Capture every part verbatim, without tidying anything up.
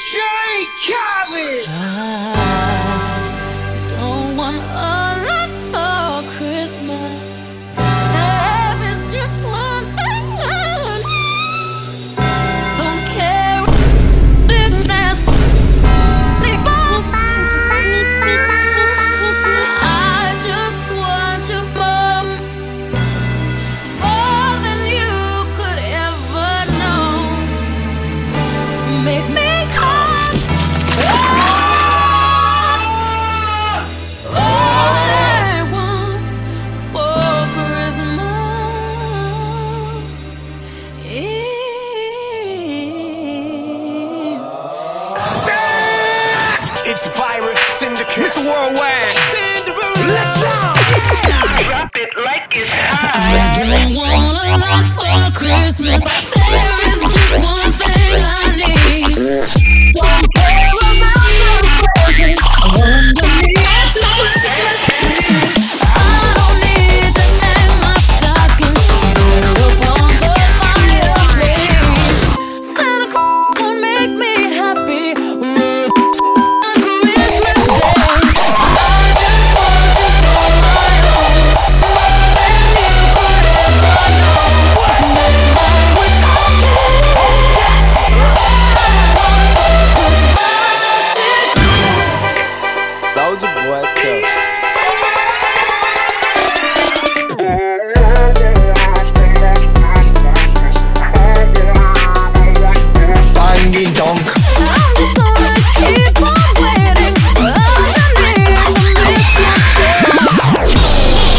I don't want a lot for Christmas. Love is just one thing I need. Don't care what it is. I just want you more, more than you could ever know. Make me come. It's the virus syndicate. Mister Worldwide. Let's go. Drop it like it's hot. I don't want a lot for Christmas. There is just one thing I need. One pair of presents underneath the Christmas tree. I don't need to hang my stocking upon the fireplace. Santa Claus won't make me happy. Soulja Boy tough. Banging donk. I'm just gonna keep on waiting underneath the mistletoe.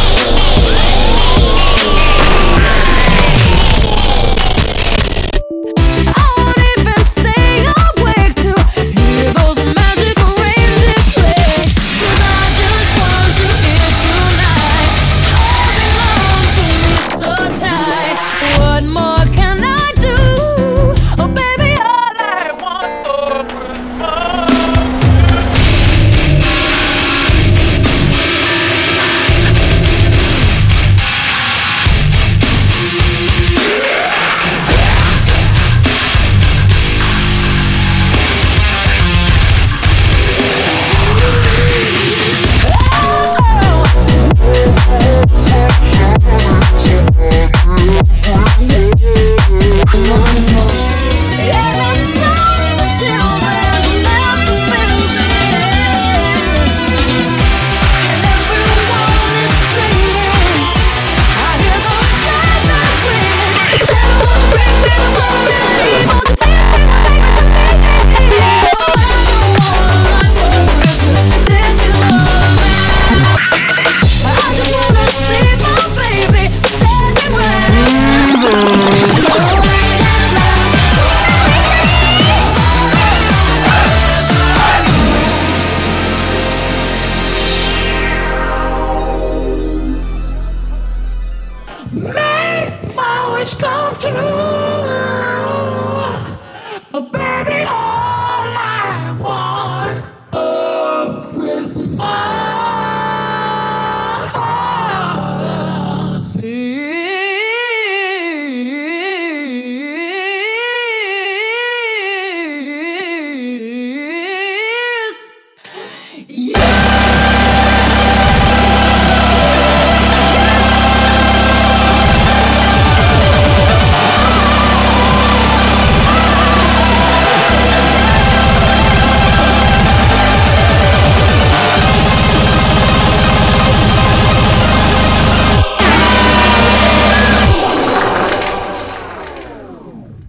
I won't even stay awake to hear those magic reindeer play. 'Cause I just want you here tonight, holding on to me so tight. What more can I do? Oh baby, all I want for make my wish come true.